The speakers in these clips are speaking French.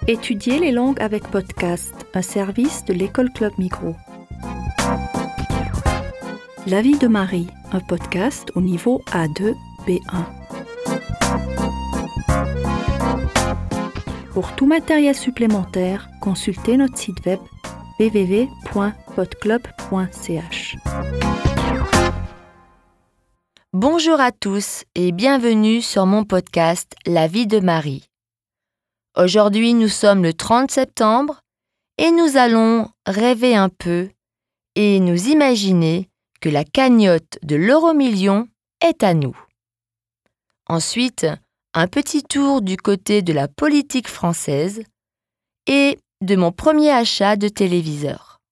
Étudier les langues avec podcast, un service de l'École Club Migros. La vie de Marie, un podcast au niveau A2, B1. Pour tout matériel supplémentaire, consultez notre site web www.podclub.ch. Bonjour à tous et bienvenue sur mon podcast La vie de Marie. Aujourd'hui, nous sommes le 30 septembre et nous allons rêver un peu et nous imaginer que la cagnotte de l'euro-million est à nous. Ensuite, un petit tour du côté de la politique française et de mon premier achat de téléviseur.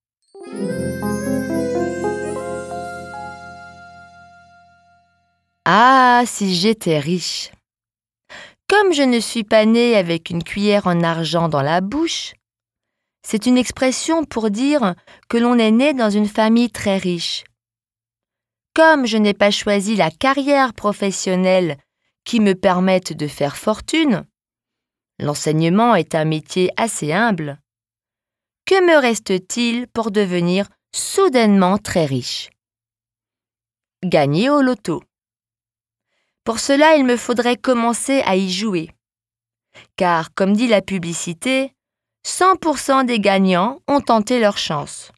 Ah, si j'étais riche! Comme je ne suis pas née avec une cuillère en argent dans la bouche, c'est une expression pour dire que l'on est né dans une famille très riche. Comme je n'ai pas choisi la carrière professionnelle qui me permette de faire fortune, l'enseignement est un métier assez humble, que me reste-t-il pour devenir soudainement très riche? Gagner au loto. Pour cela, il me faudrait commencer à y jouer. Car, comme dit la publicité, 100% des gagnants ont tenté leur chance.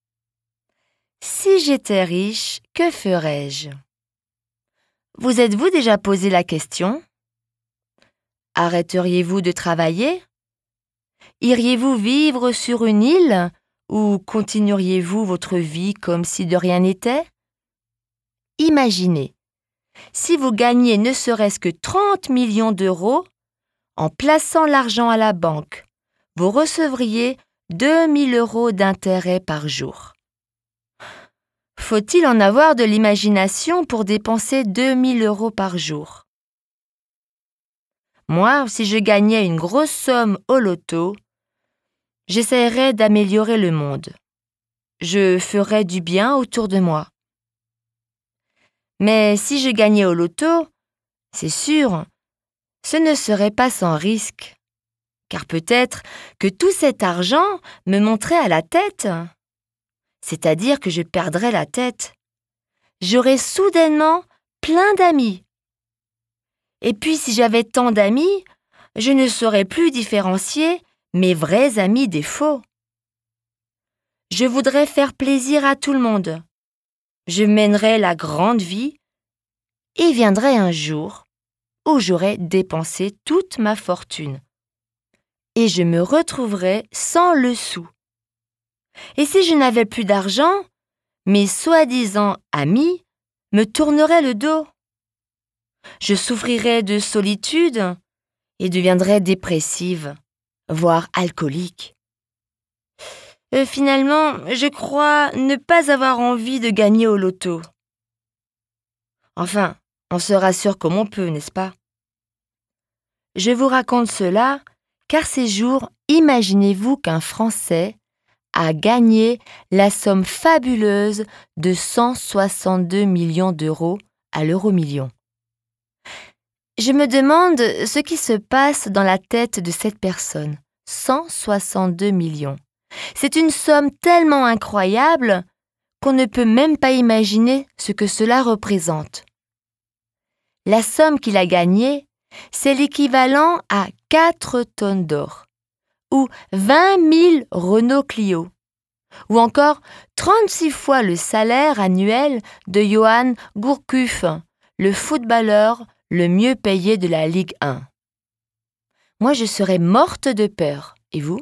Si j'étais riche, que ferais-je? Vous êtes-vous déjà posé la question? Arrêteriez-vous de travailler? Iriez-vous vivre sur une île ou continueriez-vous votre vie comme si de rien n'était? Imaginez. Si vous gagnez ne serait-ce que 30 millions d'euros, en plaçant l'argent à la banque, vous recevriez 2 000 € d'intérêt par jour. Faut-il en avoir de l'imagination pour dépenser 2 000 € par jour? Moi, si je gagnais une grosse somme au loto, j'essaierais d'améliorer le monde. Je ferais du bien autour de moi. Mais si je gagnais au loto, c'est sûr, ce ne serait pas sans risque, car peut-être que tout cet argent me monterait à la tête, c'est-à-dire que je perdrais la tête. J'aurais soudainement plein d'amis. Et puis si j'avais tant d'amis, je ne saurais plus différencier mes vrais amis des faux. Je voudrais faire plaisir à tout le monde. Je mènerais la grande vie et viendrait un jour où j'aurais dépensé toute ma fortune et je me retrouverais sans le sou. Et si je n'avais plus d'argent, mes soi-disant amis me tourneraient le dos. Je souffrirais de solitude et deviendrais dépressive, voire alcoolique. Finalement, je crois ne pas avoir envie de gagner au loto. Enfin, on se rassure comme on peut, n'est-ce pas? Je vous raconte cela car ces jours, imaginez-vous qu'un Français a gagné la somme fabuleuse de 162 millions d'euros à l'euro-million. Je me demande ce qui se passe dans la tête de cette personne. 162 millions. C'est une somme tellement incroyable qu'on ne peut même pas imaginer ce que cela représente. La somme qu'il a gagnée, c'est l'équivalent à 4 tonnes d'or, ou 20 000 Renault Clio, ou encore 36 fois le salaire annuel de Johan Gourcuff, le footballeur le mieux payé de la Ligue 1. Moi, je serais morte de peur. Et vous?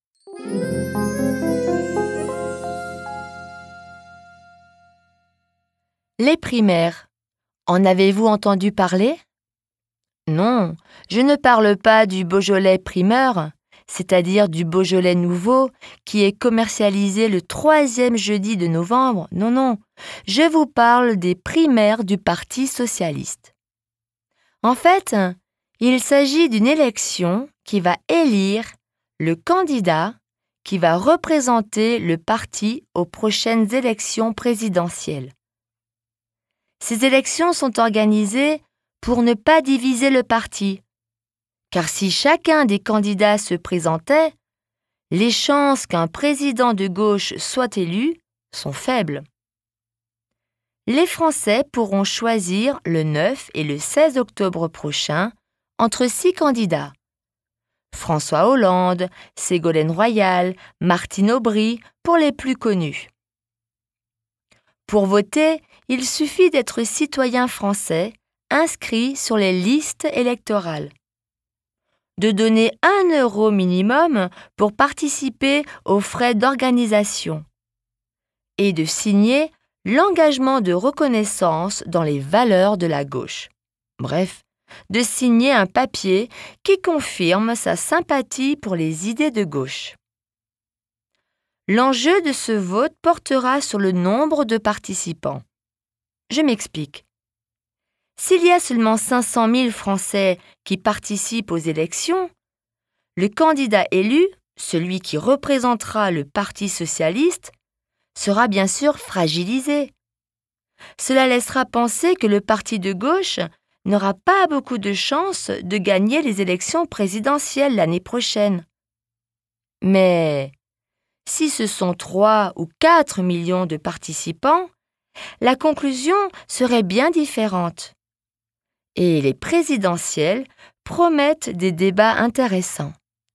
Les primaires. En avez-vous entendu parler? Non, je ne parle pas du Beaujolais primeur, c'est-à-dire du Beaujolais nouveau qui est commercialisé le 3e jeudi de novembre. Non, je vous parle des primaires du Parti socialiste. En fait, il s'agit d'une élection qui va élire le candidat qui va représenter le parti aux prochaines élections présidentielles. Ces élections sont organisées pour ne pas diviser le parti, car si chacun des candidats se présentait, les chances qu'un président de gauche soit élu sont faibles. Les Français pourront choisir le 9 et le 16 octobre prochain entre 6 candidats. François Hollande, Ségolène Royal, Martine Aubry pour les plus connus. Pour voter, il suffit d'être citoyen français inscrit sur les listes électorales, de donner 1 euro minimum pour participer aux frais d'organisation et de signer l'engagement de reconnaissance dans les valeurs de la gauche. Bref, de signer un papier qui confirme sa sympathie pour les idées de gauche. L'enjeu de ce vote portera sur le nombre de participants. Je m'explique. S'il y a seulement 500 000 Français qui participent aux élections, le candidat élu, celui qui représentera le Parti socialiste, sera bien sûr fragilisé. Cela laissera penser que le parti de gauche n'aura pas beaucoup de chances de gagner les élections présidentielles l'année prochaine. Mais si ce sont 3 ou 4 millions de participants, la conclusion serait bien différente. Et les présidentielles promettent des débats intéressants.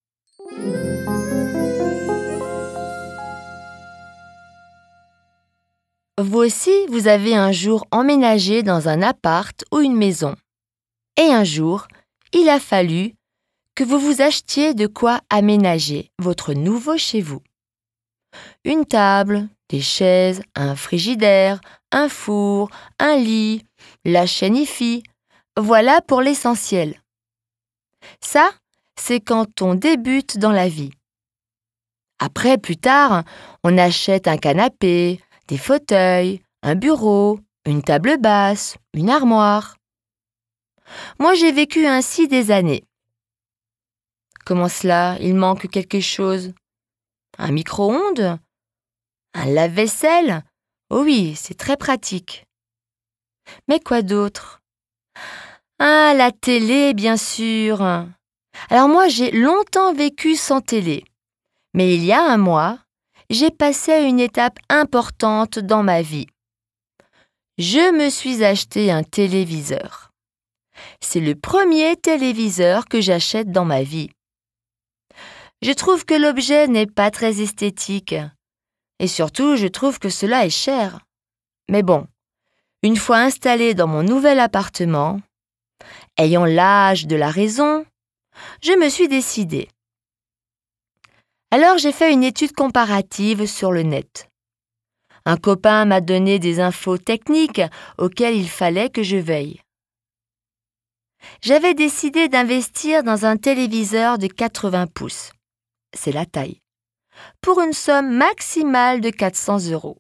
Vous aussi, vous avez un jour emménagé dans un appart ou une maison. Et un jour, il a fallu que vous vous achetiez de quoi aménager votre nouveau chez vous. Une table, des chaises, un frigidaire, un four, un lit, la chaîne hi-fi. Voilà pour l'essentiel. Ça, c'est quand on débute dans la vie. Après, plus tard, on achète un canapé, des fauteuils, un bureau, une table basse, une armoire. Moi, j'ai vécu ainsi des années. Comment cela? Il manque quelque chose? Un micro-ondes? Un lave-vaisselle? Oh oui, c'est très pratique. Mais quoi d'autre? Ah, la télé, bien sûr. Alors moi, j'ai longtemps vécu sans télé. Mais il y a un mois, j'ai passé une étape importante dans ma vie. Je me suis acheté un téléviseur. C'est le premier téléviseur que j'achète dans ma vie. Je trouve que l'objet n'est pas très esthétique. Et surtout, je trouve que cela est cher. Mais bon, une fois installé dans mon nouvel appartement, ayant l'âge de la raison, je me suis décidée. Alors j'ai fait une étude comparative sur le net. Un copain m'a donné des infos techniques auxquelles il fallait que je veille. J'avais décidé d'investir dans un téléviseur de 80 pouces. C'est la taille. Pour une somme maximale de 400 €.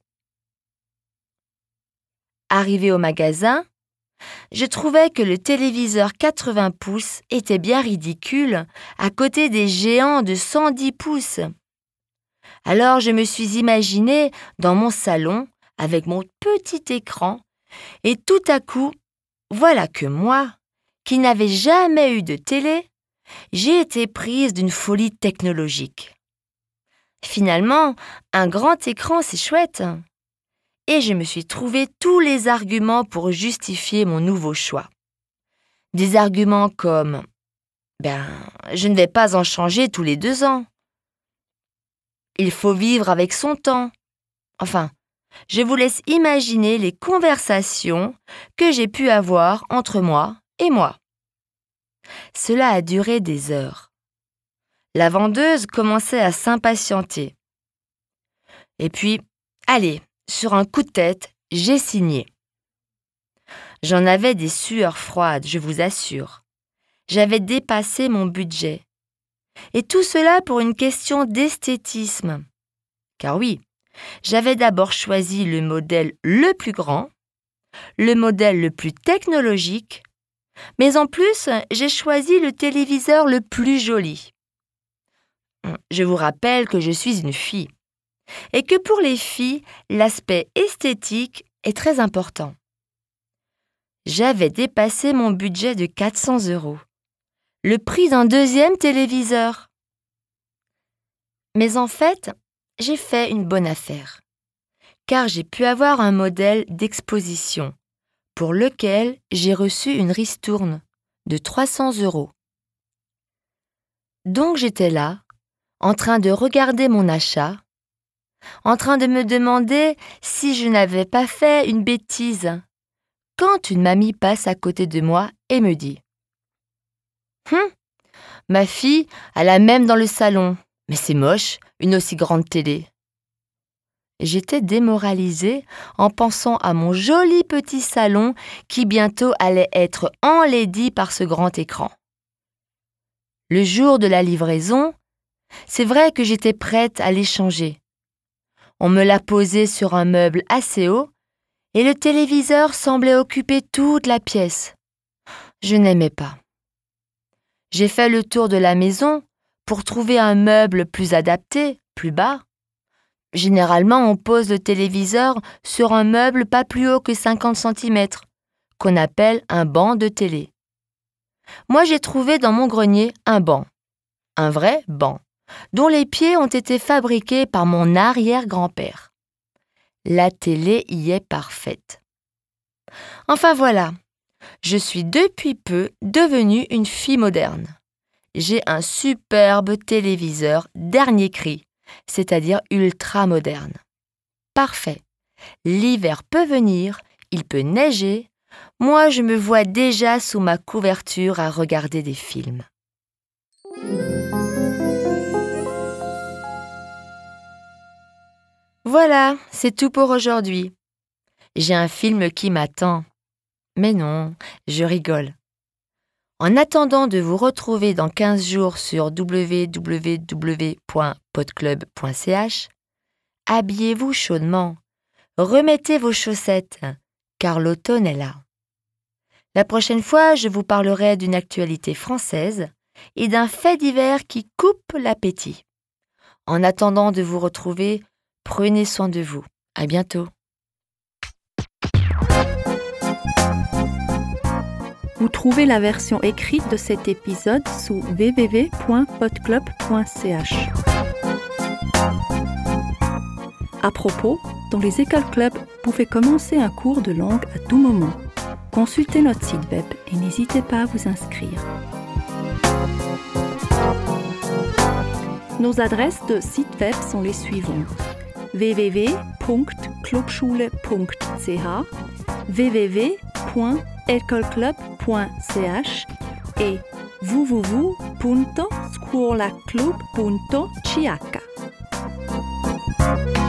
Arrivé au magasin, je trouvais que le téléviseur 80 pouces était bien ridicule à côté des géants de 110 pouces. Alors je me suis imaginée dans mon salon avec mon petit écran et tout à coup, voilà que moi, qui n'avais jamais eu de télé, j'ai été prise d'une folie technologique. Finalement, un grand écran, c'est chouette. Et je me suis trouvé tous les arguments pour justifier mon nouveau choix. Des arguments comme « je ne vais pas en changer tous les 2 ans. Il faut vivre avec son temps. » Enfin, je vous laisse imaginer les conversations que j'ai pu avoir entre moi et moi. Cela a duré des heures. La vendeuse commençait à s'impatienter. Et puis, allez, sur un coup de tête, j'ai signé. J'en avais des sueurs froides, je vous assure. J'avais dépassé mon budget. Et tout cela pour une question d'esthétisme. Car oui, j'avais d'abord choisi le modèle le plus grand, le modèle le plus technologique, mais en plus, j'ai choisi le téléviseur le plus joli. Je vous rappelle que je suis une fille et que pour les filles, l'aspect esthétique est très important. J'avais dépassé mon budget de 400 €. le prix d'un deuxième téléviseur. Mais en fait, j'ai fait une bonne affaire, car j'ai pu avoir un modèle d'exposition pour lequel j'ai reçu une ristourne de 300 €. Donc j'étais là, en train de regarder mon achat, en train de me demander si je n'avais pas fait une bêtise, quand une mamie passe à côté de moi et me dit « Ma fille a la même dans le salon, mais c'est moche, une aussi grande télé. » J'étais démoralisée en pensant à mon joli petit salon qui bientôt allait être enlaidi par ce grand écran. Le jour de la livraison, c'est vrai que j'étais prête à l'échanger. On me l'a posé sur un meuble assez haut et le téléviseur semblait occuper toute la pièce. Je n'aimais pas. J'ai fait le tour de la maison pour trouver un meuble plus adapté, plus bas. Généralement, on pose le téléviseur sur un meuble pas plus haut que 50 cm, qu'on appelle un banc de télé. Moi, j'ai trouvé dans mon grenier un banc, un vrai banc, dont les pieds ont été fabriqués par mon arrière-grand-père. La télé y est parfaite. Enfin voilà, je suis depuis peu devenue une fille moderne. J'ai un superbe téléviseur dernier cri, c'est-à-dire ultra moderne. Parfait. L'hiver peut venir, il peut neiger. Moi, je me vois déjà sous ma couverture à regarder des films. Voilà, c'est tout pour aujourd'hui. J'ai un film qui m'attend. Mais non, je rigole. En attendant de vous retrouver dans 15 jours sur www.podclub.ch, habillez-vous chaudement, remettez vos chaussettes, car l'automne est là. La prochaine fois, je vous parlerai d'une actualité française et d'un fait divers qui coupe l'appétit. En attendant de vous retrouver, prenez soin de vous. À bientôt. Vous trouvez la version écrite de cet épisode sous www.podclub.ch. À propos, dans les écoles club, vous pouvez commencer un cours de langue à tout moment. Consultez notre site web et n'hésitez pas à vous inscrire. Nos adresses de site web sont les suivantes: www.clubschule.ch, www.ecolclub.ch et www.scuolaclub.ch.